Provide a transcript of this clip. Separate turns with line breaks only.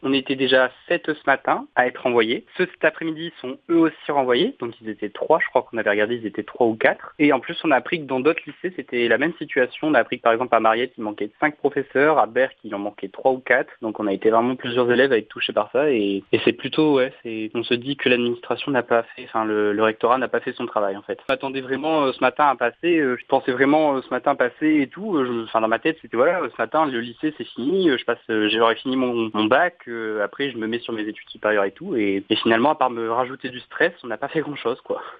On était déjà 7 ce matin à être renvoyés. Ceux cet après-midi sont eux aussi renvoyés, donc ils étaient 3, je crois qu'on avait regardé, ils étaient 3 ou 4. Et en plus, on a appris que dans d'autres lycées, c'était la même situation. On a appris que par exemple à Mariette, il manquait 5 professeurs, à Berck, il en manquait 3 ou 4. Donc on a été vraiment plusieurs élèves à être touchés par ça et c'est plutôt, on se dit que l'administration n'a pas fait, le rectorat n'a pas fait son travail en fait. Je m'attendais vraiment ce matin à passer, je pensais vraiment ce matin passer et tout. Dans ma tête, c'était voilà, ce matin le lycée c'est fini, j'aurais fini mon bac, après je me mets sur mes études supérieures et tout. Et finalement, à part me rajouter du stress, on n'a pas fait grand chose quoi.